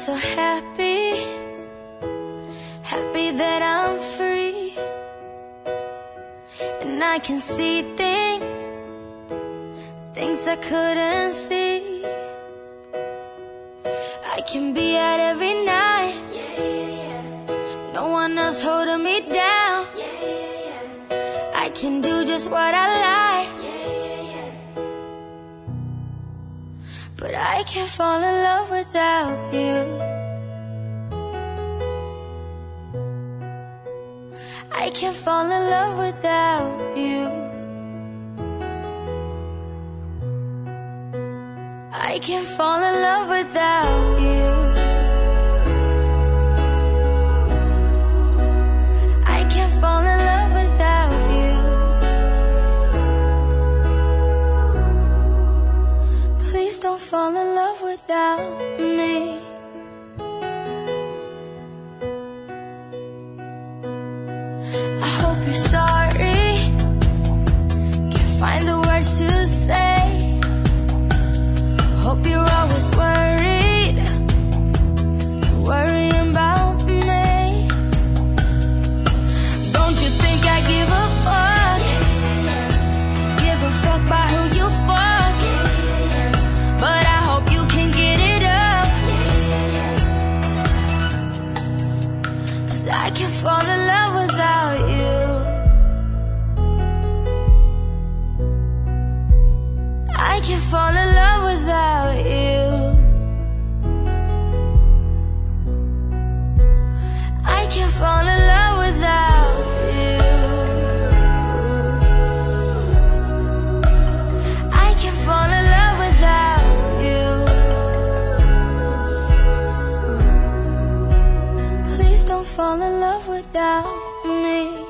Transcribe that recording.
so happy, happy that I'm free, and I can see things I couldn't see. I can be out every night, no one else holding me down. I can do just what I like, but I can't fall in love without you. I can't fall in love without you. I can't fall in love without you. I can't fall in love without you. Please don't fall in love without me. I hope you're sorry, can't find the words to say. Hope you're always worried, worrying about me. Don't you think I give a fuck? Give a fuck by who you fuck. But I hope you can get it up, 'cause I can't fall in love without you. I can't fall in love without you. I can't fall in love without you. I can't fall in love without you. Please don't fall in love without me.